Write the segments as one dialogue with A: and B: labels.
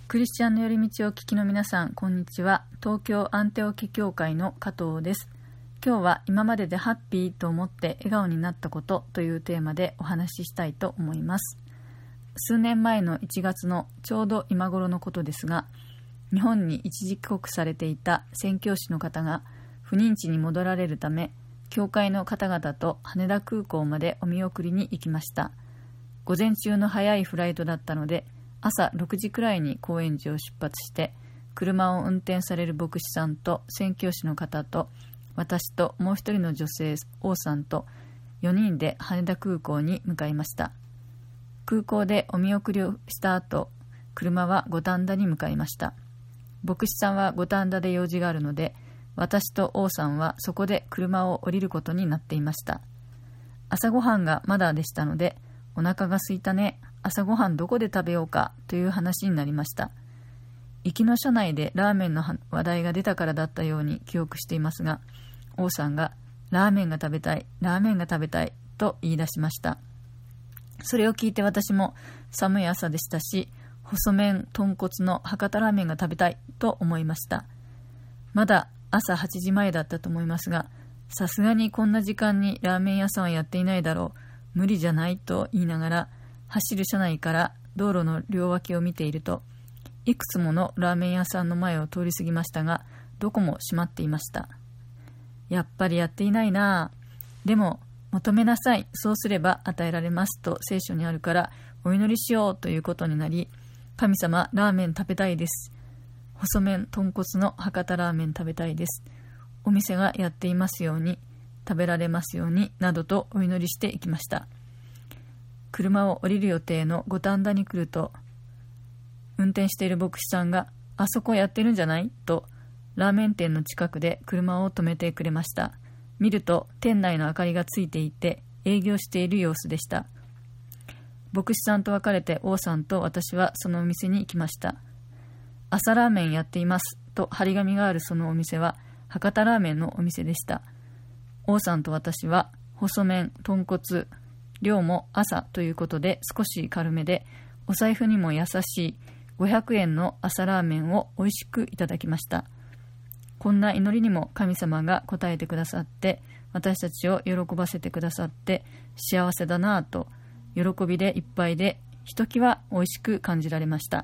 A: クリスチャンの寄り道を聞きの皆さん、こんにちは。東京アンテオケ教会の加藤です。今日は今まででハッピーと思って笑顔になったことというテーマでお話ししたいと思います。数年前の1月のちょうど今頃のことですが、日本に一時帰国されていた宣教師の方が不妊地に戻られるため、教会の方々と羽田空港までお見送りに行きました。午前中の早いフライトだったので、朝6時くらいに高円寺を出発して、車を運転される牧師さんと宣教師の方と私ともう一人の女性王さんと4人で羽田空港に向かいました。空港でお見送りをした後、車は五反田に向かいました。牧師さんは五反田で用事があるので、私と王さんはそこで車を降りることになっていました。朝ごはんがまだでしたので、お腹が空いたね、朝ごはんどこで食べようかという話になりました。行きの車内でラーメンの話題が出たからだったように記憶していますが、王さんがラーメンが食べたい、ラーメンが食べたいと言い出しました。それを聞いて私も寒い朝でしたし、細麺豚骨の博多ラーメンが食べたいと思いました。まだ朝8時前だったと思いますが、さすがにこんな時間にラーメン屋さんはやっていないだろう、無理じゃないと言いながら、走る車内から道路の両脇を見ていると、いくつものラーメン屋さんの前を通り過ぎましたが、どこも閉まっていました。やっぱりやっていないなぁ。でも求めなさい、そうすれば与えられますと聖書にあるからお祈りしようということになり、神様ラーメン食べたいです。細麺豚骨の博多ラーメン食べたいです。お店がやっていますように、食べられますようになどとお祈りしていきました。車を降りる予定の五反田に来ると、運転している牧師さんが、あそこやってるんじゃないとラーメン店の近くで車を止めてくれました。見ると店内の明かりがついていて営業している様子でした。牧師さんと別れて王さんと私はそのお店に行きました。朝ラーメンやっていますと張り紙があるそのお店は博多ラーメンのお店でした。王さんと私は細麺豚骨、量も朝ということで少し軽めで、お財布にも優しい500円の朝ラーメンを美味しくいただきました。こんな祈りにも神様が応えてくださって、私たちを喜ばせてくださって幸せだなぁと、喜びでいっぱいでひときわ美味しく感じられました。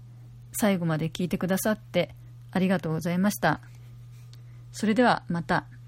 A: 最後まで聞いてくださってありがとうございました。それではまた。